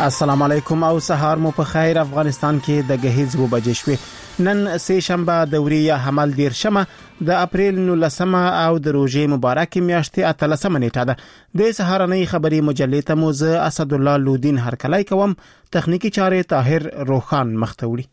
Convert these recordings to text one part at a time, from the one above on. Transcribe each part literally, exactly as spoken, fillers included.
السلام علیکم او سهار مو په خیر. افغانستان کې د غهیز و بجې شوې. نن سه شنبه دوري حمل دیر شمه د اپریل نولسمه او د روزې مبارک میاشتې اتلسمه نیټه ده. د سهارنۍ خبري مجلې ته موز اسد الله لودین هرکلای کوم. تخنیکی چاره طاهر روخان مختوړي.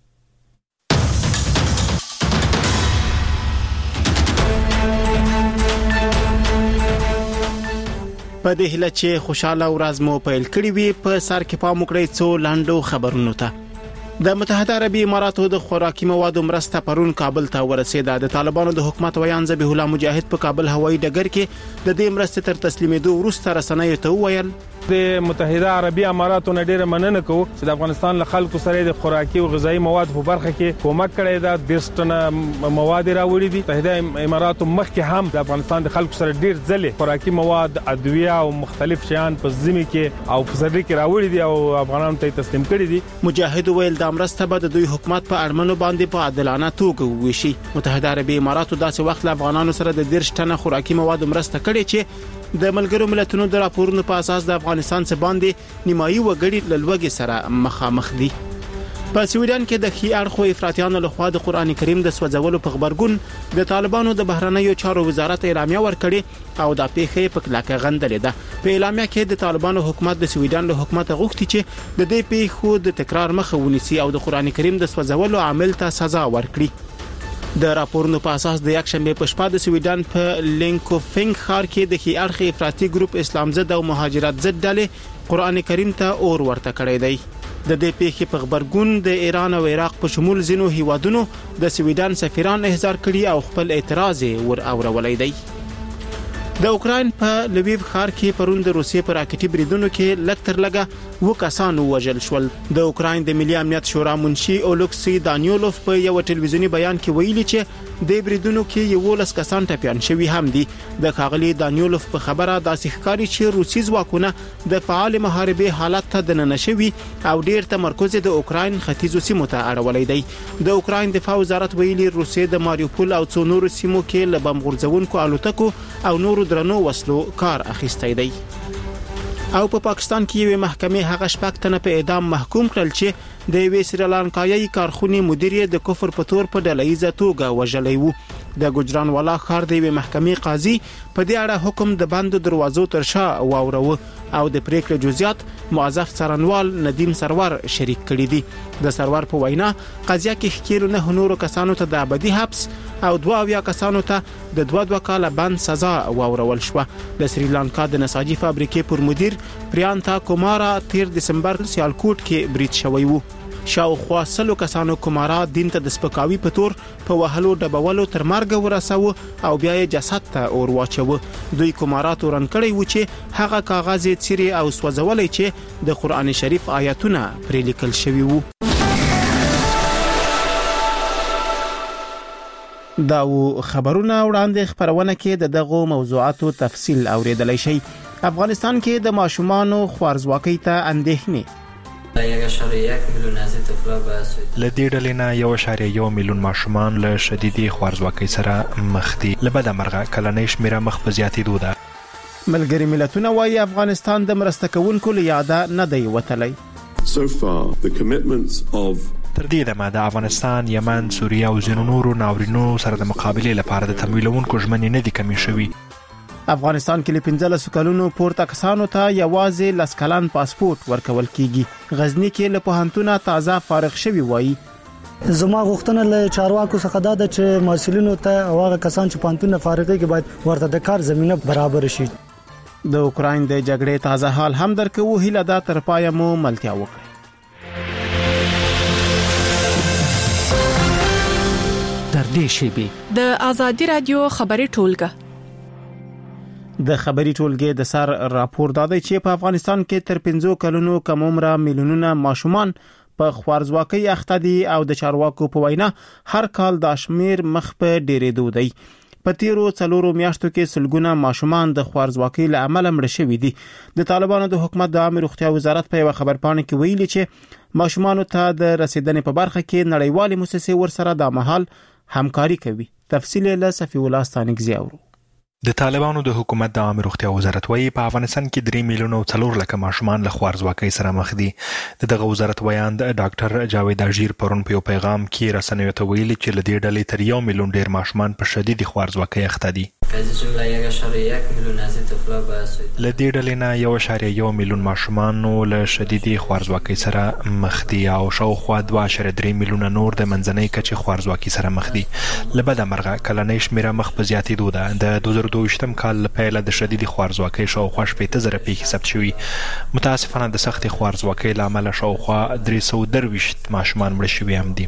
په دې هله چې خوشاله ورځ مو پیل کړی وي په سر کې پام وکړئ څو لاندو خبرونو ته. د متحده عربی اماراتو د خوراکي موادو مرسته پرون کابل ته ورسېده. د طالبانو د حکومت ویان ذبیح الله مجاهد په کابل هوایي ډګر کې د دې مرستې تر تسلیمېدو وروسته رسنیو ته وویل د متحده عربی اماراتو نه ډیره مننه کوو چې د افغانستان له خلکو سره د خوراکي او غذایی مواد په برخه کې کومک کړی دا د ستنه مواد راوړي دي. متحده اماراتو مخکې هم د افغانستان د خلکو سره ډیر ځله خوراکي مواد، ادویه او مختلف شیان په ځمکه کې او په سړک کې راوړي دي او افغانانو ته تسلیم کړي دي. مجاهد ویل د مرسته به د دوی حکومت په اړمنو باندې په عادلانه توګه وویشي. متحده عربی اماراتو داسې وخت له افغانانو سره د ډیر شتنه خوراکي مواد مرسته کړي چې د ملګرو ملتونو د راپورونو په اساس د افغانستان څخه باندې نیمایي وګړي له لوږې سره مخامخ دي. په سویډن کې د خي اړخو افراطیانو لخوا د قران کریم د سوځولو په خبرګون د طالبانو د بهرنیو چارو وزارت اعلامیه ورکړي او د پیښې په کلکه غندلې ده. په اعلامیه کې د طالبانو حکومت د سویډن له حکومت غوښتي چې د دې پیښو د تکرار مخه ونیسي او د قران کریم د سوځولو عامل ته سزا ورکړي. د راپورونو په اساس د یک شنبه په شپه د سویډن په لینکوفینګ ښار کې د خي اړخ افراطي ګروپ اسلام ضد او مهاجرت ضد ډلې قران کریم ته اور ورته کړی دی. د دې پیښې په خبرګون د ایران او عراق په شمول ځینو هیوادونو د سویډن سفیران احضار کړي او خپل اعتراض ور اورولای دی. د اوکراین په لویو ښار کې پرون د روسیې پر راکټي بریدونو کې لکتر لګه و کسان وژل شول. د اوکراین د ملي امنیت شورا منشي اولکسي دانیولوف په یو ټلویزیونی بیان کې ویلي چې د بریدونو کې یو لس کسان ټپيان شوي هم دي. د ښاغلي دانیولوف په خبره داسې ښکاري چې روسي ځواکونه د فعال محاربې حالت ته دننه شوي او ډیر تمرکز د اوکراین ختیځو سیمو ته اړولای دی. د اوکراین دفاع وزارت ویلي روسیې د ماریوپول او څو نورو سیمو کې له بم غورځونکو الوتکو او نورو درنو وسلو کار اخیستی دی. او په پا پاکستان کې یو محکمې هغه شپږ تنه په اعدام محکوم کړل چې د یوې سریلانکایي کارخونې مدیر د کفر په تور په ډلهیزه توګه وژلی وو. د ګجران والا ښار د یوې محکمې قاضي په دې اړه حکم د بندو دروازو تر شا واوروه او د پریکړې جزئیات موظف څارنوال ندیم سرور شریک کړي دي. د سرور په وینا قضیه کې ښکیلو نه نورو کسانو ته د ابدي حبس او دوه اویا کسانو ته د دوه دوه کاله بند سزا واورول شو. د سریلانکا د نساجي فابریکې پر مدیر پریانتا کومارا تیر دسمبر سیالکوټ کې برید شوی وو. شاوخوا سلو کسانو کومارا دین ته د سپکاوي په تور په وهلو ډبولو تر مرګ ورساوه او بیا یې جسد ته اور واچوه. دوی کومارا تورن کړی و چې هغه کاغذ چیرې او سوځولای چې د قران شریف آیاتونه پرې لیکل شوی وو. دا و خبرونه وړاندې خبرونه کې د دغه موضوعاتو تفصیل اوریدلای شي. افغانستان کې د ماشومانو خوارزواکۍ ته اندېښنې لدې ډلې نه یو اعشاریه یو میلیون ماشومان له شدیدي خوارزواکۍ سره مخ دي. له بده مرغه کلنۍ شمیره مخ په زیاتېدو ده. ملګري ملتونه وايي افغانستان د مرسته کوونکو له یاده نه دی وتلی. So far the commitments of تر دې دمه د افغانستان، یمن، سوریه او ځینو نورو ناورینو سره د مقابلې لپاره د تمویلونکو ژمنې نه دي کمې شوي. افغانستان کې له پنځلس کلونو پورته کسانو ته یوازې لس کلن پاسپورت ورکول کیږي. غزنی کې له پوهنتونه تازه فارغ شوی وایي زما غوښتنه له چارواکو څخه دا ده چې محصلینو ته هغه کسان چې پوهنتون فارغ کې باید ورته د کار زمينه برابر شي. د اوکراین د جګړې تازه حال هم درکو هیله ده تر پایه مو ملتیا وکړي. در دې شیبي د ازادي رادیو خبري ټولګه د خبري ټولګې د سر راپور دادی چې په افغانستان کې تر پنځو کلونو کم عمره میلیونونه ماشومان په خوارزواکۍ اخته دي او د چارواکو په وینا هر کال د شمیر مخ په ډیرېدو دی. په تیرو څلورو میاشتو کې سلګونه ماشومان د خوارزواکۍ له امله مړه شوي دي. د طالبانو د حکومت د عامه روغتیا وزارت په یو خبرپاڼه کې ویلي چې ماشومان ته د رسیدنې په برخه کې نړیوالې مؤسسې ورسره د مهال همکاري کوي. تفصیل له صفی الله ستانګزی اورو. د طالبانو د حکومت د عامه روغتیا وزارت وايي په افغانستان کې درې میلیونه او څلور لکه ماشومان له خوارځواکۍ سره مخ دي. د دغه وزارت ویاند ډاکټر جاوید اژیر پرون په یو پیغام کې رسنیو ته ویلي چې له دې ډلې تر یو میلیون ډیر ماشومان په شدید خوارځواکۍ اخته دي. له دې ډلې نه یو اعشاریه یو میلیون ماشومان له شدید خوارځواکۍ سره مخ دي او شاوخوا دوه اعشاریه درې میلیونه نور د منځنۍ کچې خوارځواکۍ سره مخ دي. له بده مرغه کلنۍ شمېره مخ په زیاتېدو ده. د دوه زره دوه ویشتم کال له پیله د شدید خوارځواکۍ شاوخوا شپېته زره پیښې ثبت شوي. متاسفانه د سختې خوارځواکۍ له امله شاوخوا درې سوه درویشت ماشومان مړه شوي هم دي.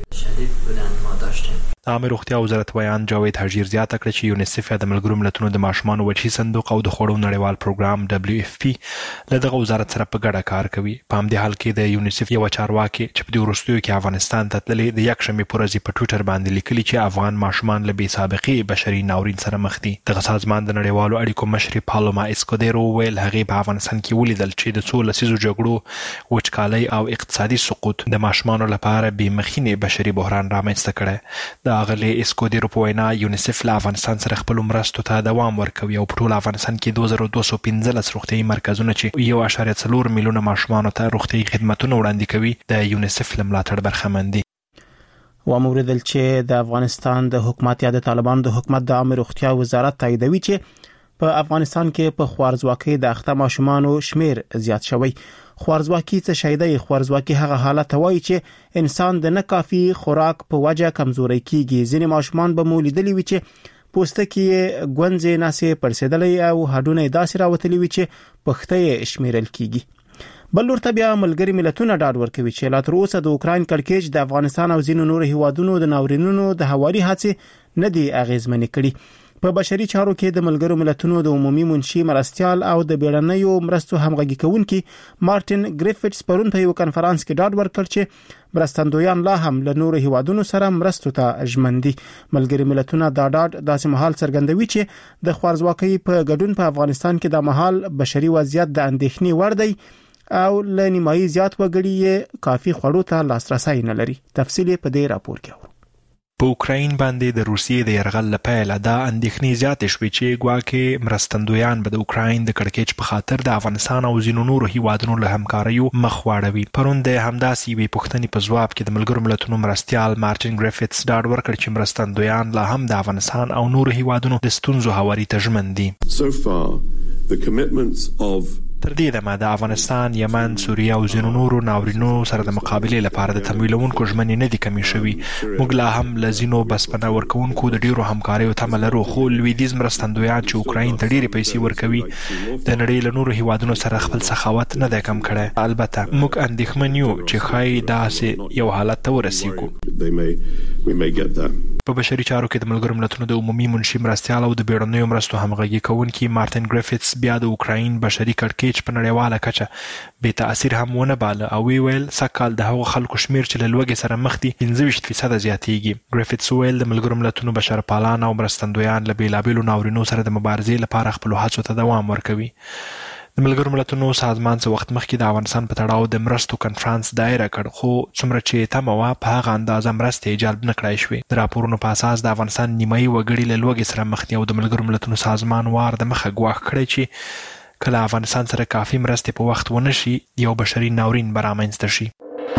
د عامه روغتیا وزارت ویاند جاوید اژیر زیاته کړه چې یونیسف یا د ملګرو ملتونو د ماشومانو وجهي صندوق او د خوړو نړیوال پروګرام دبلیو اف پی له دغه وزارت سره په ګډه کار کوي. په همدې حال کې د یونیسف یو چارواکي چې په دې وروستیو کې افغانستان ته تللي د یکشنبې په ورځ په ټویټر باندې لیکلي چې افغان ماشومان له بې سابقې بشري ناورین سره مخ دي. دغه سازمان د نړیوالو اړیکو مشرې پالوما اسکودیرو ویل هغې په افغانستان کې ولیدل چې د څو لسیزو جګړو وچکالۍ او اقتصادي سقوط د ماشومانو لپاره بې مخینې بشري بحران رامنځته کړی. د اغلې اسکودیرو په وینا یونیسف له افغانستان سره خپلو مرستو ته دوام ورکوي او په ټول افغانستان کې دوه زره دوه سوه پنځلس روغتیايي مرکزونه چې یو اعشاریه څلور میلیونه ماشومانو ته روغتیايي خدمتونه وړاندې کوي د یونیسف له ملاتړ برخمن دي. وموردل چې د افغانستان د حکومت یا د طالبانو د حکومت د عامه روغتیا وزارت تاییدوي چې په افغانستان کې په خوارځواکۍ د اخته ماشومانو شمیر زیات شوی. خوارځواکي څه شی دی؟ خوارځواکي هغه حالت وایي چې انسان د نه کافي خوراک په وجه کمزوري کیږي. ځینې ماشومان به مولیدلی وي چې پوستکی ګونځې ناسې پړسېدلې او هډونه داسې راوتلی وي چې پخته شمیرل کیږي. بل ورته بیا ملګری ملتونه ډاډ ورکوي چې لا تر اوسه د اوکراین کړکېچ د افغانستان او ځینو نورو هیوادونو د ناورینونو د هواري هڅې نه دي اغیزمنې کړي. په بشري چارو کې د ملګرو ملتونو د عمومي منشي مرستيال او د بیړنیو مرستو همغږي کوونکي مارټین ګریفټس پرون په یو کنفرانس کې ډاډ ورکړ چې مرستندویان لا هم له نورو هیوادونو سره مرستو ته ژمن دي. ملګري ملتونه دا ډاډ داسې مهال څرګندوي چې د خوارځواکۍ په ګډون په افغانستان کې د مهال بشري وضعیت د اندېښنې وړ دی او ل نیمایي زیات وګړي کافي خوړو ته لاسرسي نه لري. تفصیل په دې راپور کې په اوکراین باندې د روسیې د يرغل لپاره دا اندېښنې زیاتې شوې چې ګواکې مرستندویان به د اوکراین د کړکېچ په خاطر د افغانستان او ځینو نورو هیوادونو له همکاریو مخ واړوي. پرون د همداسې یوې پوښتنې په ځواب کې د ملګرو ملتونو مرستیال مارټین ګریفټس ډاډ ورکړ چې مرستندویان لا هم د افغانستان او نورو هیوادونو د ستونزو هواري ته ژمن دي. So far, the commitments of تر دې دمه د افغانستان، یمن، سوریه او ځینو نورو ناورینو سره د مقابلې لپاره د تمویلونکو ژمنې نه دي کمې شوي. موږ لا هم له ځینو بسپنه ورکوونکو د ډیرو همکاریو تمه لرو، خو لویدیځ مرستندویان چې اوکراین ته ډیرې پیسې ورکوي د نړۍ له نورو هیوادونو سره خپل سخاوت نه دی کم کړی. البته موږ اندېښمن یو چې ښایي داسې یو حالت ته ورسیږو. په بشري چارو کې د ملګرو ملتونو د عمومي منشي مرستیال او د بیړنیو مرستو همغږي کوونکي مارټین ګریفټس بیا د اوکراین بشري کړکېچ په نړیواله کچه بې تاثیر هم ونه باله او وی ویل سږکال د هغو خلکو شمیر چې له لوږې سره مخ دي پنځه ویشت فیصده زیاتیږي. ګریفټس ویل د ملګرو ملتونو بشرپالان او مرستندویان له بېلابېلو ناورینو سره د مبارزې لپاره خپلو هڅو ته دوام ورکوي. د ملګرو ملتونو سازمان څه وخت مخکې د افغانستان په تړاو د مرستو کنفرانس دایره کړ، خو څومره چې تمه وه په هغه اندازه مرستې جلب نه کړای شوې. د راپورونو په اساس د افغانستان نیمایي وګړي له لوږې سره مخ دي او د ملګرو ملتونو سازمان وار د مخه ګواښ کړی چې کله افغانستان سره کافي مرستې په وخت ونه شي یو بشري ناورین به رامنځته شي.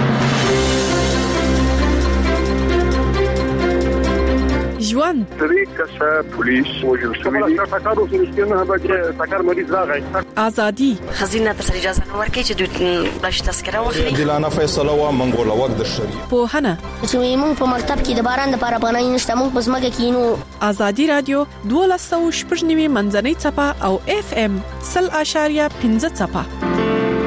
ژوند درې کسه پولیس وژل شوي دي. ټکر وسو نه به چې ټکر مریض راغی. ازادي خزینه ته اجازه نه ورکړي چې دوی بلش تذکره واخلي. دلانه فیصله و منغوله وخت د شری په هنه چې موږ په مکتب کې د باران د لپاره بنای نشته، موږ په ځمکه کې نو. ازادي رادیو دولس سوه شپږ نوي منځنۍ چپه او اف ام صفر اشاریه پنځه چپه.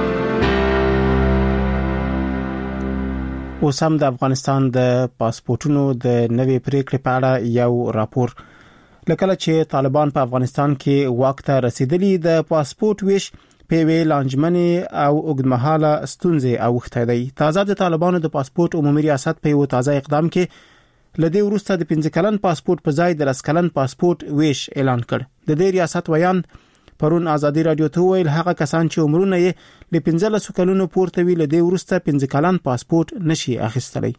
اوس هم د افغانستان د پاسپورتونو د نوې پریکړې په اړه یو راپور. لکه چې طالبان په افغانستان کې واک ته رسیدلی د پاسپورت ویش په ویل لانجمنې او اوږدمهاله ستونزې اوښته دی. تازه د طالبانو د پاسپورت عمومي ریاست په یو تازه اقدام کې لدې وروسته د پنځه کلن پاسپورت په ځای د لس کلن پاسپورت ویش اعلان کړ. د دې ریاست ویان پرون ازادي رادیو ته ویل هغه کسان چې عمرونه یې له پنځلس کلونو پورته وي له دې وروسته پنځه کلن پاسپورت نشي اخیستلی.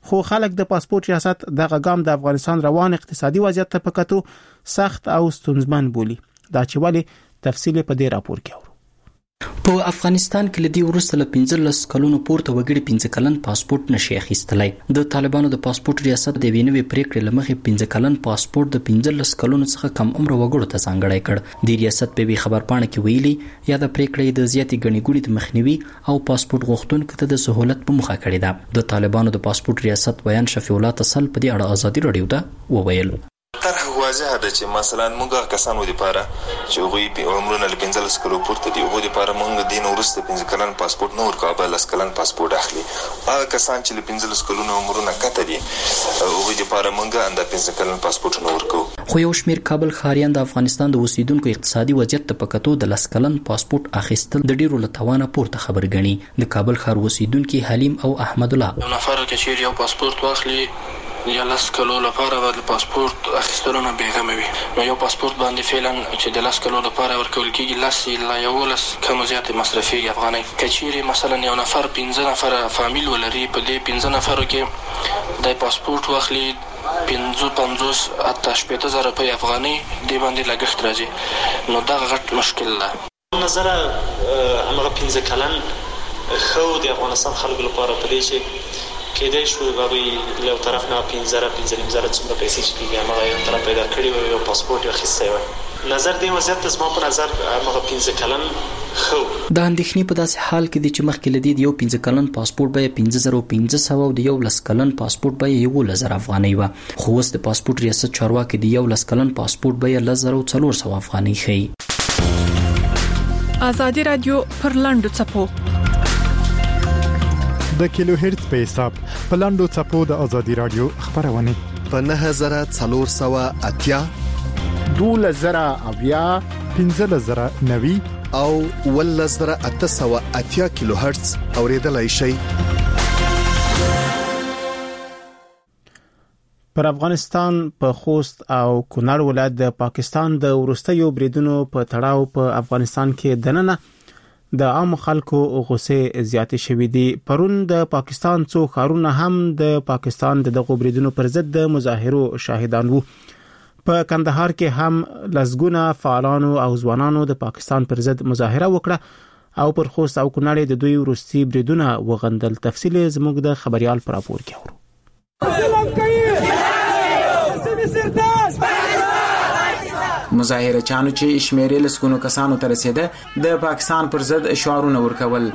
خو خلک د پاسپورت ریاست دغه ګام د افغانستان روان اقتصادي وضعیت ته پکاتو سخت او ستونزمن بولی. دا چې ولې تفصیل په دې راپور کې اورو. په افغانستان کې لدی ورسته ل پنځلس کلونو پورته وګړي پنځه کلن پاسپورت نشي اخیستلای. د طالبانو د پاسپورت ریاست د وینوي پریکړې لمخې پنځه کلن پاسپورت د پنځلس کلونو څخه کم عمر وګړو ته ځانګړی کړ. د ریاست په خبرپاڼه کې ویلي یا د پریکړې د زیاتې غني ګوړي د مخنیوي او پاسپورت غوښتونکو ته د سہولت په مخه کړی ده. د طالبانو د پاسپورت ریاست بیان شفیع الله تسل په دې اړه ازادي رادیو ته وویل. طرح واضحه ده چې مثلا موږ کسانو لپاره چې هغوی په عمرونه ل پنځلس کلو پورته دي هغوی لپاره موږ دین ورسته پنځه کلن پاسپورت نه ورکوو، لس کلن پاسپورت اخلي. هغه کسان چې ل پنځلس کلونو عمرونه کته دي هغوی لپاره موږ اند پنځه کلن پاسپورت نه ورکوو. خو یو شمیر کابل ښاریان د افغانستان د اوسیدونکو اقتصادي وضعیت ته پکاتو د لس کلن پاسپورت اخیستل د ډیرو لتوانه پورته خبر غني. د کابل ښار اوسیدونکو حلیم او احمد الله یو نفر چې یو پاسپورت واخلي یا لس کلو لپاره د پاسپورت اخیستلو نه بیغمه وي، نو یو پاسپورت باندې فعلا چې د لس کلو لپاره ورکول کېږي لس یا یولس کم زیاتې مصرفي افغانۍ. که چیرې مثلا یو نفر پنځه نفره فامیل ولري په دې پنځه نفرو کې د پاسپورت واخلي پنځه پنځوس حتی شپېته زره روپۍ افغانۍ دې باندې لګښت راځي، نو دغه غټ مشکل ده. نظره همغه پنځه کلن خو د افغانستان خلکو لپاره په دې چې کېدای شو هغوی له طرف نه پنځه زره پنځه نیم زره څومره پیسې چې کېږي همغه یو طرف پیدا کړي وي، یو پاسپورت یې اخیستی وی. نظر دې وضعیت ته زما په نظر همغه پنځه کلن خو د اندېښنې په داسې حال کې دی چې مخکې له دې د یو پنځه کلن پاسپورت بیه پنځه زره پنځه سوه او د یو لس کلن پاسپورت بیه یولس زره افغانۍ وه، خو اوس د پاسپورت ریاست چارواکي د یو لس کلن پاسپورت بیه لس زره څلور سوه افغانۍ ښیي. ازادي رادیو پر لاندو څپو د کیلو هرتز په حساب په لاندو څپو د ازادي رادیو خبرونه په نه زره څلور سوه اتیا دولس زره اویا پنځلس زره نوي او ولس زره اته سوه اتیا کیلو هرتز اوریدلای شي. پر افغانستان په خوست او کونړ ولایت د پاکستان د ورستیو بریدونو په تړاو په افغانستان کې دننه د عام خلکو غوسه زیاتې شوې دي. پرون د پاکستان څو ښارونه هم د پاکستان د دغو بریدونو پر ضد د مظاهرو شاهدان وو. په کندهار کې هم لسګونه فعالانو او ځوانانو د پاکستان پر ضد مظاهره وکړه او پر خوست او کونړ د دوی ورستي بریدونه وغندل. تفصیل زموږ د خبريال پر راپور کې اورو. مظاهره چانو چې شمیرې لسګونو کسانو ته رسیده د پاکستان پر ضد شعارونه ورکول.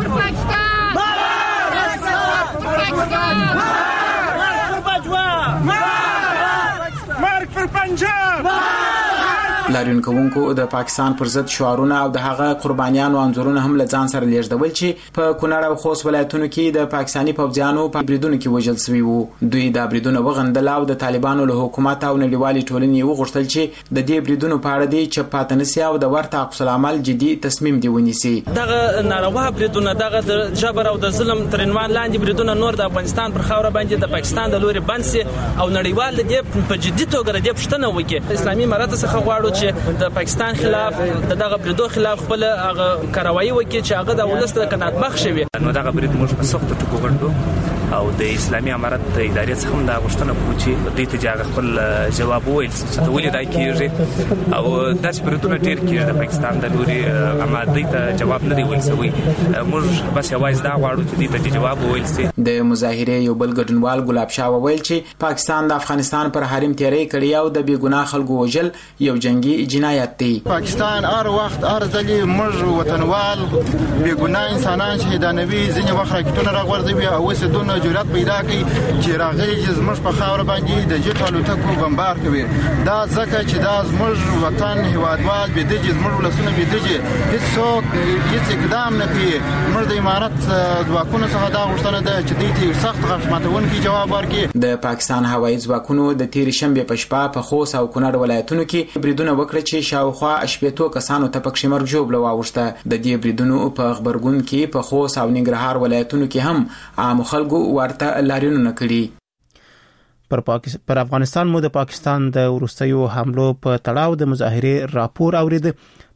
مرګ پر پنجاب لاریون کوونکو د پاکستان پر ضد شعارونه او د هغه قربانیانو انځورونه هم له ځان سره لیږدول چې په کونړ او خوست ولایتونو کې د پاکستاني پوځیانو په بریدونو کې وژل شوي وو. دوی د بریدونو وغندل او د طالبانو له حکومت او نړیوالي ټولنې وغوښتل چې د دې بریدونو په اړه د چپ پاتې نشي او د ورته عکس العمل جدي تصمیم دی ونیسي. دغه ناروا بریدونه دغه د جبر او د ظلم تر عنوان لاندې بریدونه نور د افغانستان پر خاور باندې د پاکستان د لوري بنسي او نړیوال د دې په جدي توګه د پښتنه وکي. اسلامي امارات څخه غواړو چې د پاکستان خلاف دغه بریدو خلاف خپل هغه کاروایی وکړي چې هغه د ولست قناعت بخښ شي. نو دغه برید موږ په سخت ټکو غندو او د اسلامي امارت ادارې څخه هم دا غوښتنه کوو چې دوی ته خپل جواب وویل چې ته ولې دا کیږي او داسې بریدونه ډېر کیږي د پاکستان د لوري اما دوی ته جواب نه دی ویل شوی. موږ بس یوازې دا غواړو چې دوی ته جواب وویل شي. د مظاهرې یو بل ګډونوال ګلاب شاه وویل چې پاکستان د افغانستان پر حریم تیری کړی او د بیګناه خلکو وژل یو جنگي جنایت دی. پاکستان هر وخت هر ځلې موږ وطنوال بیګناه انسانان شهیدانوي ځینې وخت راکټونه راغورځوي او اوس دونه جرأت پیدا کوي چې راغلي چې زموږ په خاور باندې د جټ الوتکو بمبار کوي. دا ځکه چې دا زموږ وطن هیوادوال بيدجې زموږ ولسونه بيدجې هیڅوک هیڅ اقدام نه کوي. موږ د امارت ځواکونو څخه دا غوښتنه ده چې دوی ته سخت غشماتونکي جواب ورکړي. د پاکستان هوایي ځواکونو د تیر شنبه په شپه په خوست او کونړ ولایتونو کې بریدونه وکړه چې شاوخوا شپږ کسانو ته پکې مرګ جوړ واوښته. د دې بریدونو په خبرګون کې په خوست او ننګرهار ولایتونو کې هم عام خلکو ورته لاریونونه کړي. پر پاکستان پر افغانستان مو د پاکستان د ورستیو حملو په تړاو د مظاهره راپور اورید.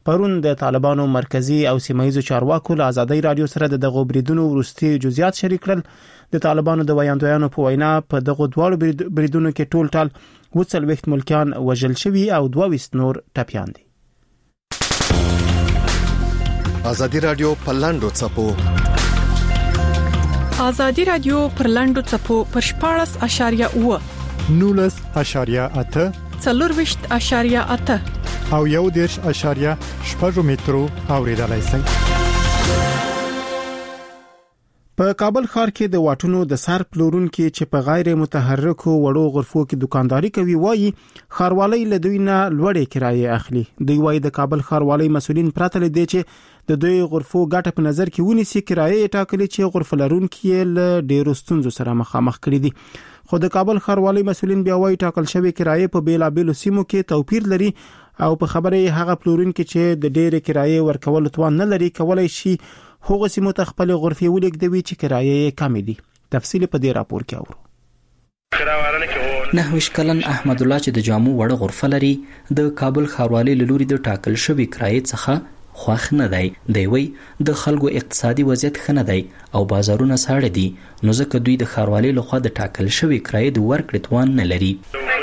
پرون د طالبانو مرکزی او سیمایي چارواکو له ازادي رادیو سره د دغو بریدونو ورستي جزئیات شریک کړل. د طالبانو د ویاندویانو په وینا په دغو دواړو بریدونو کې ټول ټال وڅلوېښت ملکیان وژل شوي او دوه ویشت نور ټپیان دي. ازادي رادیو په لاندو څپو ازادي رادیو پر لاندو څپو پر شپاړس اشاریه اوه نولس اشاریه اته څلورویشت اشاریه اته او یو دېرش اشاریه شپږ مترو اوریدلای شئ. په کابل ښار کې د واټونو د سر پلورونکو چې په غیر متحرکو وړو غرفو کې دکانداري کوي وایي ښاروالۍ له دوی نه لوړې کرایې اخلي. دوی وایي د کابل ښاروالۍ مسؤلین پراته لدی چې د دوی غرفو ګټه په نظر کې ونیسي کرایې ټاکلي چې غرفه لرونکو له ډیرو ستونزو سره مخامخ کړي دي. خو د کابل ښاروالۍ مسؤلین بیا وایي ټاکل شوی کرایې په بیلابېلو سیمو کې توپیر لري او په خبره هغه پلورونکو چې د ډېرې کرایې ورکول توان نه لري کولای شي هغه سیمو ته خپل غرفه ولګوي چې کرایې کم دي. تفصیل په دې راپور کې اورو. نهویش کلن احمد الله چې د جامو وړ غرفه لري د کابل ښاروالۍ له لوري د ټاکل شوی کرایې څخه خوښ نه دی. دی وی د خلکو اقتصادي وضعیت ښه نه دی او بازارونه ساړه دي نو ځکه دوی د ښاروالۍ لخوا د ټاکل شوی کرایې د ورکړې توان نه لري.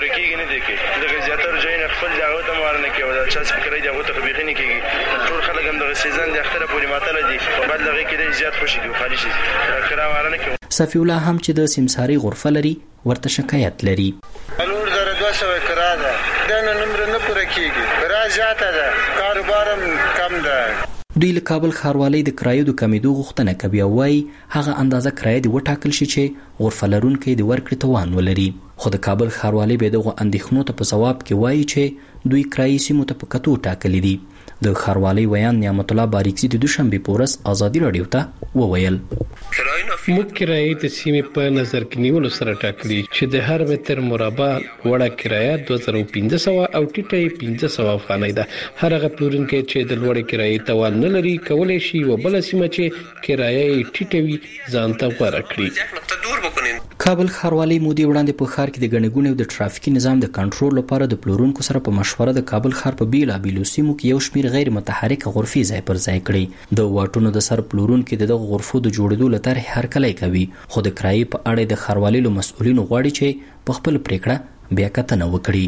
صفی الله هم چې د سمساري غرفه لري ورته شکایت لري. نور زره دوه سوه کرا ده دا نمبر نه پوره کیږي کرا زیاته ده کاروبارم کم ده. دوی له کابل ښاروالۍ د کرایو د کمیدو غوښتنه کوي او وايي هغه اندازه کرایه دی وټاکل شي چې غرفه لرونکي د ورکړې توان ولري. خو د کابل ښاروالۍ به دغه اندېښنو ته په ځواب کې وایي چې دوی کرایي سیمو ته په کتو ټاکلي دي. د ښاروالۍ ویان نعمت الله باریکزي د دوشنبه په ورځ ازادي رادیو ته وویل موږ کرایې د سیمې په نظر کې نیولو سره ټاکلي چې د هر متر مربع وړه کرایه دوه زره پنځه سوه او ټیټه یې پنځه سوه افغانۍ ده. هر هغه پلورونکی چې د لوړې کرایې توان نه لري کولی شي یوه بله سیمه چې کرایه یې ټیټه وي ځان ته غوره کړي. کابل ښاروالۍ مودې وړاندې په ښار کې د ګڼې ګوڼې او د ټرافیکي نظام د کنټرول لپاره د پلورونکو سره په مشوره د کابل ښار په بیلابیلو سیمو کې یو شمېر غیر متحرکه غرفې ځای پر ځای کړي. د واټونو د سر پلورونکو د دغه غرفو د جوړېدو له طرحې هرکلی کوي خو د کرایې په اړه د ښاروالۍ له مسؤلینو غواړي چې په خپل پریکړه بیا کتنه وکړي.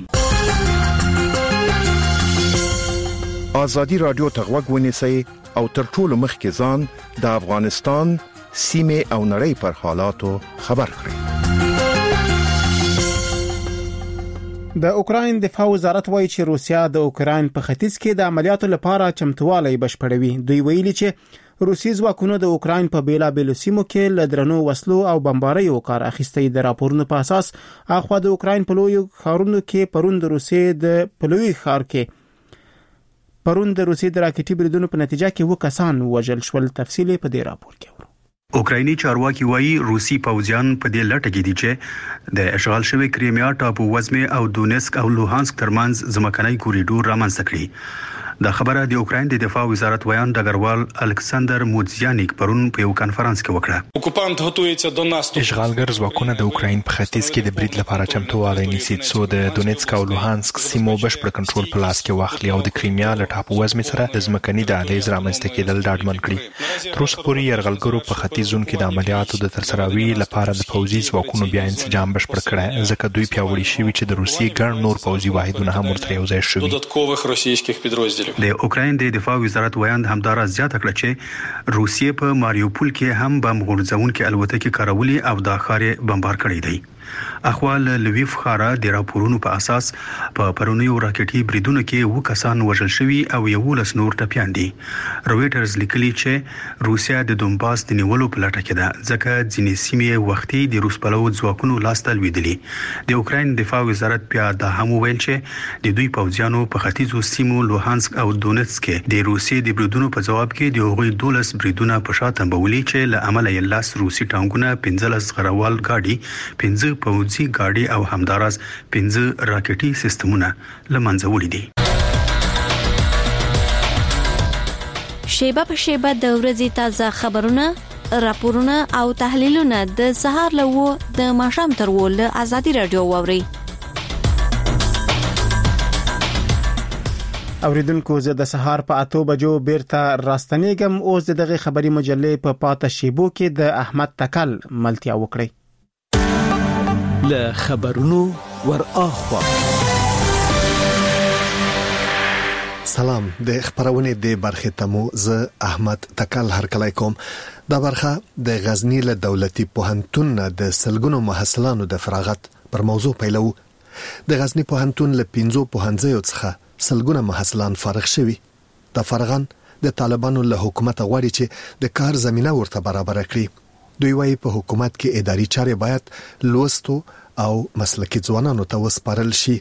ازادي رادیو ته غوږ ونیسئ او تر ټولو مخکې ځان د افغانستان سیمې او نړۍ پر حالاتو خبر کړئ. د اوکراین دفاع وزارت وایي چې روسیا د اوکراین په ختیځ کې د عملیاتو لپاره چمتووالی بشپړوي. دوی ویلي چې روسي ځواکونو د اوکراین په بیلابېلو سیمو کې له درنو وسلو او بمباریو کار اخیستی. د راپورونو په اساس اخوا د اوکراین په لویو ښارونو کې پرون د روسي د پلوي ښار کې پرون د روسي د راکټي بریدونو په نتیجه کې و کسان وژل شول. تفصیل په دې راپور کې اورو. اوکرایني چارواکي وایي روسي پوځیان په دې لټه کې دي چې د اشغال شوی کریمیا ټاپو وزمه او دونیسک او لوهانسک ترمنځ ځمکنی کوریډور رامنځته کړي. دا خبره د اوکراین د دفاع وزارت ویان ډګروال الکساندر موزیانیک پرون په یو کانفرنس کې وکړه. اوکوپانت هوتويته د ناستو اشغالګر ځواکونه د اوکراین په ختیځ کې د برید لپاره چمتووالی نیسي څو د دونیسک او لوهانسک سیمو بشپړ کنټرول په لاس کې واخلي او د کریمیا له ټاپو وزمه سره د ځمکني دهلیز رامنځته کېدل ډاډمن کړي. تر اوسه پورې یرغلګرو په ختیځ زون کې د عملیاتو د ترسروي لپاره د پوځي ځواکونو بیا انسجام بشپړ کړی ځکه دوی پیاوړي شوي چې د روسیې ګڼ نور پوځي واحدونه هم ورته یوځای شوي. دودتکوwych rosyjskich podрозділів د اوکراین د دفاع وزارت ویان همدارا زیاته کړه چې روسیې په ماریوپول کې هم بم غورځونکي الوتکې کارولي او د ښار بمبار کړی دی. اخوال لویف خارا د راپورونو په اساس په پرونیو راکټي بریدونو کې و کسان وژل شوي او یو لس نور ټپیان دي. رويټرز لیکلي چې روسیا د دونباس د نیولو په لټه کې ده ځکه ځینې سیمې وختي د روس پلو ځواکونو لاس ته لویدلي. د اوکراین دفاع وزارت بیا د هم ویل چې د دوی پوځیانو په ختیځو سیمو لوهانسک او دونیسک کې د روسي د بریدونو په جواب کې د هغوی دولس بریدونه په شا تنبولي چې له عمله یې لاس روسي ټانګونه پنځلس غروال گاډي پنځه پوځي گاډي او همدارس پنځه راکټي سیستمونه لمنځه وړي دي. شیبه په شیبه د ورځې تازه خبرونه، راپورونه او تحلیلونه د سهار له و د ماښام تر و له ازادي رادیو واوري. اوریدونکو زه د سهار په اته بجو بیرته راستنېږم. اوس دغه خبري مجلې په پاته شیبو کې د احمد تکل ملتیا وکړي. ل خبرونو ور اخوا. سلام، د خبرونه د برخه تمو زه احمد تکل هرکلای کوم. دا برخه د غزنی له دولتي پوهنتون د سلګونو محصلانو د فراغت پر موضوع پیلو. د غزنی پوهنتون له پنځو پوهنځیو څخه سلګونه محصلان فارغ شوي. د فارغان د طالبانو له حکومت غواړي چې د کار زمينه ورته برابر کړي. دوی وايي په حکومت کې اداري چارې باید لوستو او مسلکي ځوانانو ته وسپارل شي.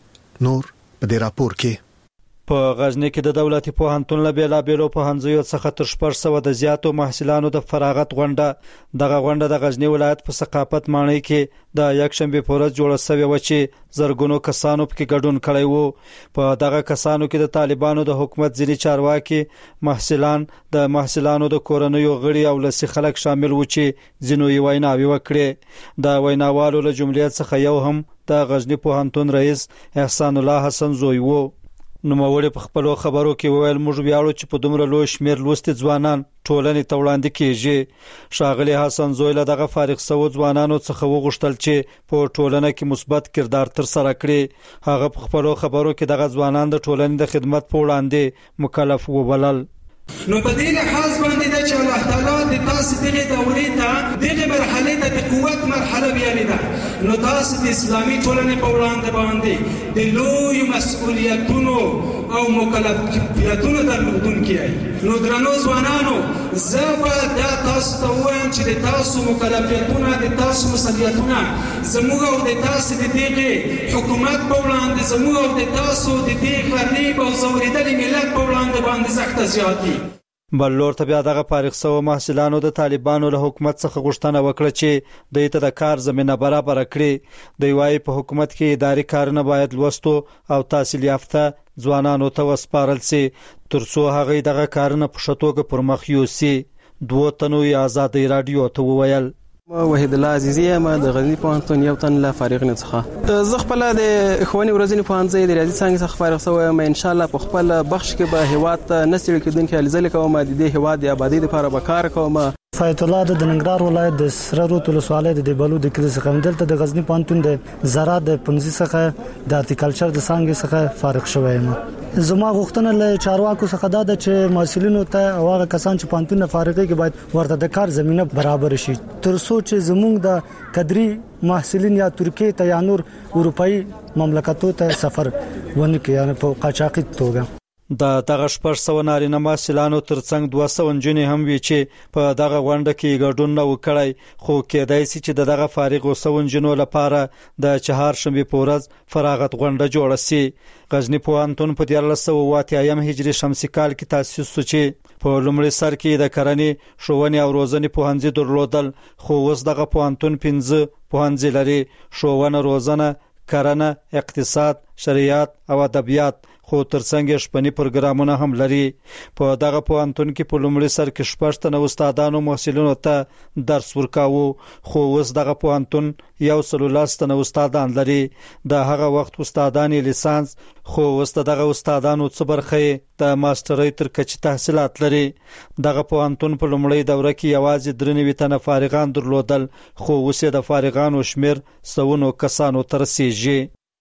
نور په دې راپور کې په غزنی کې د دولتي پوهنتون له بیلابېلو پوهنځیو څخه تر شپږ سوه د زیاتو محصلانو د فراغت غونډه. دغه غونډه د غزنی ولایت په ثقافت ماڼۍ کې د یکشنبه په ورځ جوړه شوې و چې زرګونو کسانو پکې ګډون کړی وو. په دغه کسانو کې د طالبانو د حکومت ځینی چارواکي، محصلان، د محصلانو د کورنیو غړي او لسی خلک شامل وو چې ځینو یې ویناوي وکړي. د ویناوالو له جملې څخه یو هم د غزنی پوهنتون رئیس احسان الله حسن زوی وو. نو موري په خپلو خبرو کې وویل موږ ویاړو چې په دومره لوی شمیر لوستي ځوانان ټولنې ته وړاندې کیږي. ښاغلي حسن زوی له دغه فارغ شوو ځوانانو څخه وغوښتل چې په ټولنه کې مثبت کردار تر سره کړي. هغه په خپلو خبرو کې دغه ځوانان د ټولنې د خدمت په وړاندې مکلف وبلل. نو په دې لحاظ باندې چې الله تعالی د تاسو دغه دورې ته دغه مرحله ته د قوت مرحله ویلې ده، نو تاسو د اسلامي ټولنې په وړاندې باندې د لوی مسؤلیتونو او مکلفیتونو درلودونکي یې. نو درنو ځوانانو، زه به دا تاسو ته وایم چې د تاسو مکلفیتونه، د تاسو مسؤلیتونه زموږ او د تاسو د دغه حکومت په وړاندې، زموږ او د تاسو د دغه غریب او ځورېدلي ملت په وړاندې باندې سخت زیات دي. بل لور ته بیا دغه فارغ شوو محصلانو د طالبانو له حکومت څخه غوښتنه وکړه چې دوی ته د کار زمينه برابر کړي. دوی وايي په حکومت کې اداري کارونه باید لوستو او تحصیل یافته ځوانانو ته وسپارل شي ترڅو هغه دغه کارونه په شتوګه پر مخ یوسي. دوه تنو آزادۍ رادیو ته وویل وحید الله عزیزی ما د غزنی پوهنتون یو تن لا فارغ نه څخه زه خپل د خواني ورځنی پوهنځي د ریاضي څنګه څخه فارغ شوم. ان شاء الله په خپل بخش کې به هیواد نسل کېدونکو لزل کوم د دې هیواد د آبادی لپاره به کار کوم. فایت الله د ننګرهار ولایت د سره روت ولسوالۍ د بلو د کلی څخه دلته د غزنی پوهنتون د زراعت د پنځه څخه د هارتیکلچر د څنګه څخه فارغ شوم. زما غوښتنه له چارواکو څخه دا ده چې مسؤلینو ته او هغه کسان چې پوهنتون فارغي کې باید ورته د کار زمينه برابر شي تر څو چې زموږ د کدري محصلین یا ترکیه ته یا نور اروپאי مملکتو ته سفر ونه کوي یعنی په قاچاقي توګه. د دغه شپږ سوه نارینه محصلانو ترڅنګ دوه سوه نجونې هم وي چې په دغه غونډه کې ګډون نه وکړي. خو کېدای شي چې دغه فارغ وسو نجونو لپاره د چهارشنبه په ورځ فراغت غونډه جوړه شي. غزنی پوهنتون په دیارلس سوه اوه اتیا هجري شمسي کال کې تاسیس شو چې په لومړي سر کې د کرنې، ښوونې او روزنې پوهنځي درلودل. خو اوس دغه پوهنتون پنځه پوهنځي لري: ښوونه، روزنه، کرنه، اقتصاد، شریعت او ادبیات. خو ترڅنګ شپنی پروګرامونه هم لري. په دغه پوهنتون کې په لومړي سر کې شپږ تنه استادانو محصلینو ته درس ورکاوه. خو اوس دغه پوهنتون یو سل ولس تنه استادان لري. د هغه وخت استادان لیسانس، خو اوس دغه استادانو څو برخه د ماسترۍ تر کچې تحصیلات لري. دغه پوهنتون په لومړۍ دوره کې یوازې درې نوي تنه فارغان درلودل. خو اوس د فارغانو شمیر سونو کسانو ته رسیږي.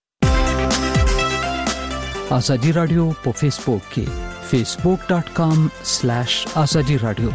ازادي رادیو په فیسبوک کې facebook dot com slash azadi radio.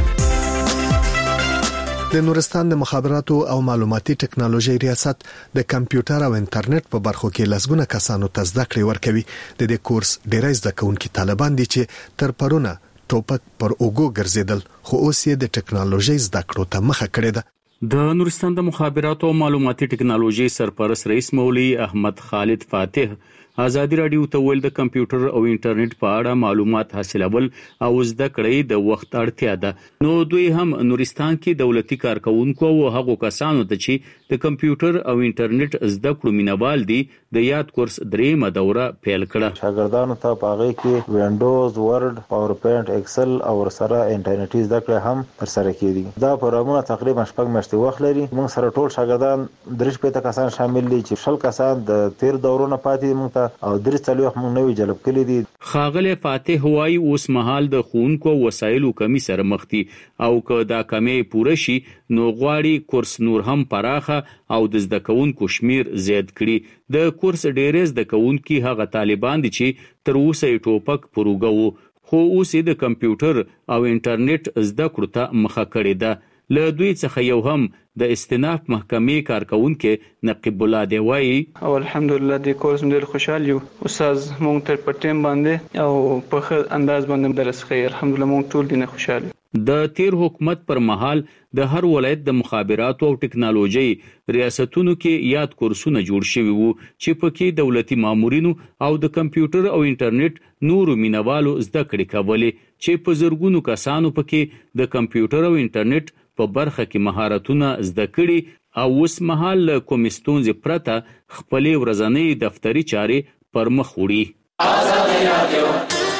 د نورستان د مخابراتو او معلوماتي ټکنالوژي ریاست د کمپیوټر او انټرنیټ په برخو کې لسګونه کسانو ته زده کړې ورکوي. د دې کورس ډیری زده کوونکي طالبان دي چې تر پرونه ټوپک پر اوګو ګرځیدل، خو اوس یې د ټکنالوژي زده کړو ته مخه کړې ده. د نورستان د مخابراتو او معلوماتي ټکنالوژي سرپرست رئیس مولوی احمد خالد فاتح ازادي رادیو ته ویل د کمپیوټر او انټرنیټ په اړه معلومات حاصلول او زده کړې د وخت اړتیا ده. نو دوی هم نورستان کې دولتي کارکونکو او هغو کسانو ته چې د کمپیوټر او انټرنیټ زده کړو مینوال دي د یاد کورس دریمه دوره پیل کړه. شاګردانو ته په هغه کې وینډوز، ورډ، پاور پوینټ، ایکسل او سره انټرنیټي زده کړې هم ترسره کیږي. دا پروګرامونه تقریبا شپږ میاشتې وخت لري. موږ سره ټول شاګردان درې شپږ کسان شامل دي چې شل کسان د تیر دورونو پاتې موږ ته او درې څلوېښت موږ نوي جلب کړي دي. ښاغلی فاتح وایي اوس مهال د ښوونکو وسایلو کمی سره مخ دي او که دا کمی پوره شي نو غواړي کورس نور هم پراخه او د زده کوونکو شمیر زیات کړي. د کورس ډېری زده کوونکي هغه طالبان دي چې تر اوسه یې ټوپک پروګه وو، خو اوس یې د کمپیوټر او انټرنیټ زده کړو ته مخه کړې ده. له دوی څخه یو هم د استیناف محکمې کارکونکو نقیب الله دی وایي او الحمدلله د کورس ډېر خوشاله یو. استاد مونږ تر پټیم باندې او په ښه انداز باندې درس کوي. الحمدلله مونږ ټول دینه خوشاله. د تیر حکومت پر مهال د هر ولایت د مخابراتو او ټکنالوژي ریاستونو کې یاد کورسونه جوړ شوي وو چې پکې دولتي مامورینو او د کمپیوټر او انټرنیټ نورو مینوالو زده کړې کولې چې په زرګونو کسانو پکې د کمپیوټر او انټرنیټ په برخه کې مهارتونه زده کړي او اوس مهال کوم ستونزې پرته خپلې ورځنۍ دفتري چارې پر مخ وړي. آزادي رادیو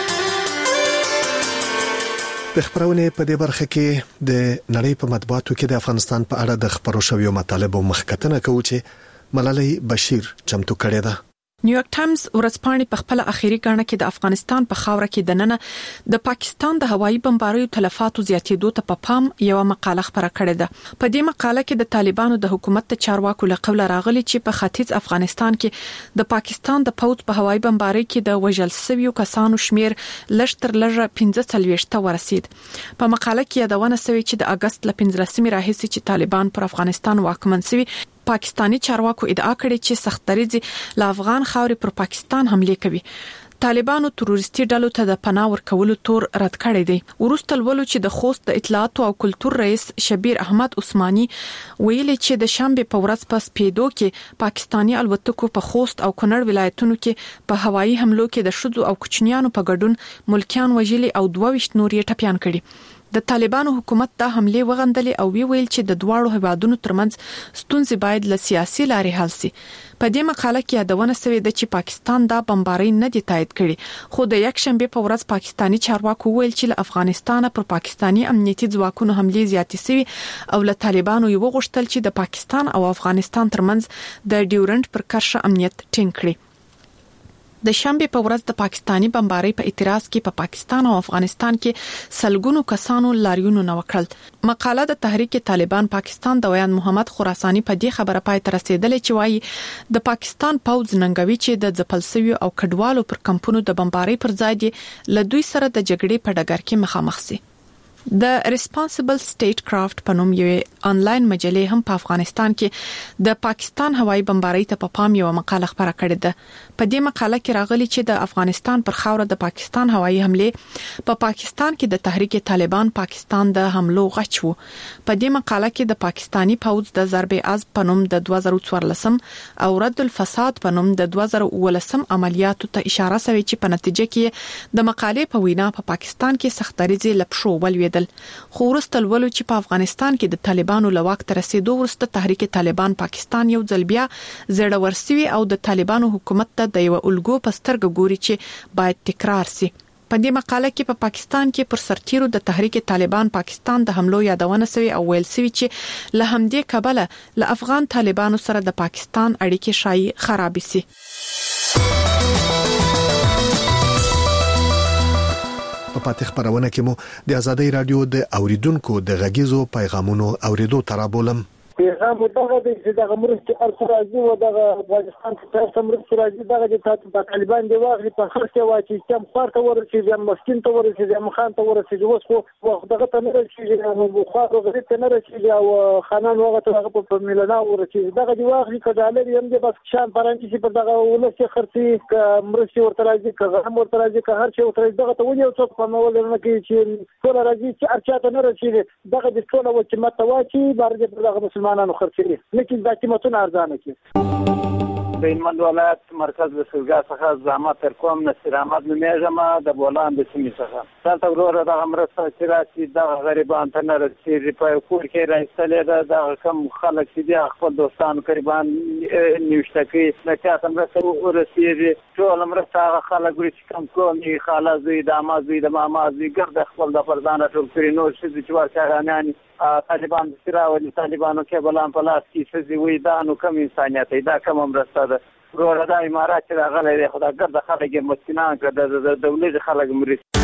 د خبرونه په دې برخه کې د نړۍ په مطبوعاتو کې د افغانستان په اړه د خبرو شویو مطالبو مخکتنه کوي چې ملالۍ بشیر چمتو کړې ده. نیویارک ټایمز ورځپاڼې په خپل اخیری ګڼه کې د افغانستان په خاوره کې د نننه د پاکستان د هوایي بمباریو تلفاتو زیاتېدو ته په پام یو مقاله خبره کړې ده. په دې مقاله کې د طالبانو د حکومت ته چارواکو له قوله راغلي چې په ختیځ افغانستان کې د پاکستان د پوځ په هوایي بمباری کې د وژل شویو کسانو شمیر لږ تر لږه پنځه څلوېښت ته ورسید. په مقاله کې یادونه شوې چې د اگست ل پنځلسمې راهیسې چې طالبان پر افغانستان واکمن شوي، پاکستانی چارواکو ادعا کړې چې سختدریځي له افغان خاورې پر پاکستان حمله کوي. طالبانو تروریستي ډلو ته د پناه ورکولو تور رد کړی دی. وروسته ولولو چې د خوست د اطلاعات او کلتور رئیس شبیر احمد عثماني ویلي چې د شنبه په ورځ په سپیدو کې پاکستانی الوتکو په خوست او کونړ ولایتونو کې په هوایي حملو کې د شذو او کوچنیانو په ګډون ملکیان وژلي او دوه ویشت نور یې ټپيان کړي. د طالبانو حکومت دا حمله وغندلې او وی ویل چې د دواړو هیوادونو ترمنځ ستونزې باید له سیاسي لارې حل شي. په دې مقاله کې یادونه شوې ده چې پاکستان دا بمباری نه دی تایید کړي، خو د یک شنبه په ورځ پاکستانی چارواکو ویل چې له افغانستان پر پاکستانی امنیتي ځواکونو حمله زیاتې شوې او له طالبانو یو غوښتل چې د پاکستان او افغانستان ترمنځ د ډیورنټ پر کرښه امنیت ټینګ کړي. د شنبه په ورځ د پاکستانی بمباری په اعتراض کې په پا پاکستان او افغانستان کې سلګونو کسانو لاریونونه وکړل. مقاله د تحریک طالبان پاکستان د ویان محمد خراسانی په دې خبره پای ته رسیدلې چې وایي د پاکستان پوځ ننګوي چې د ځپلسوي او کډوالو پر کمپونو د بمباری پر ځای دی له دوی سره د جګړې په ډګر کې مخامخ شي. د ریسپانسیبل سټیټ کرافټ په نوم یو آنلاین مجلې هم په افغانستان کې د پاکستان هوایي بمباری ته په پام یو مقاله خبره کړې ده. په دې مقاله کې راغلي چې د افغانستان پر خاوره د پاکستان هوایي حمله په پا پاکستان کې د تحریک طالبان پاکستان د حملو غچ وو. په دې مقاله کې د پاکستانی پوځ د ضربې از په نوم د دوه زره څوارلسم او رد الفساد په نوم د دوه زره اوولسم عملیاتو ته اشاره شوی چې په نتیجه کې د مقالې په وینا په پا پاکستان کې سختدریځي لپشو ولوي. خو وروسته ولولو چې په افغانستان کې د طالبانو له واک ته رسیدو وروسته تحریک طالبان پاکستان یو ځل بیا زړه ورسوي او د طالبانو حکومت ته د یو الګو په سترګه ګوري چې باید تکرار شي. په دې مقاله کې په پا پاکستان کې پر سرتیرو د تحریک طالبان پاکستان د حملو یادونه شوی او ویل شوی چې له همدې کبله له افغان طالبانو سره د پاکستان اړیکې شایي خراب شي. په پاتې خبرونه کې مو د ازادي رادیو د اوریدونکو د غږیزو پیغامونو اوریدو ترابولم. پیغام دغه د دغه مرستې ارسراجي او دغه افغانستان ته سمرستې راځي دغه د طالبان دی واغې په خرڅه واچي چې خارته ورسېږي یا مسکین ته ورسېږي یا مخان ته ورسېږي اوس خو وخت دغه ته نه رسېږي نو خو غریب ته نه رسېږي او خانان وغه ته هغه په میلیونه ورسېږي دغه دی واغې کډالر یم د بس شان فرانسې چې په دغه ولسي خرڅي مرستې ورته راځي که هم ورته راځي که هر څه ورته دغه ته ولې څوک په مول نه کوي چې ټول راځي چې ارچاته نه رسېږي دغه د ټول وکیمت واچي بار دې دغه مسلمانانو خرڅي لیکن دا قیمتونه ارزانه کی. د هلمند ولایت مرکز د سلګا څخه زعامت تر کوم نصیر احمد نومیږم د بولان د سیمې څخه دلته وروره دغه مرسته چې راسي دغه غریبان ته نه رسېږي په کور کې راایستلې ده دغه کم خلک چې دي خپل دوستان قریبان نیوشته کوي نه چاته مرسته ورسېږي ټول مرسته هغه خلک وړي چې کم کومي خاله زوی داما زوی د ماما زوی ګرده خپل د فرزانه ټول کړي نور ښځې چې ورچاغانیانې طالبان د سراولي طالبانو کې بلان په لاس کې ښځې وي دا نو کم انسانیت دی دا کم مرسته ده ورور دا امارات چې راغلي دي خدای ګرد خلک مسکینان کړه د دولت خلک مري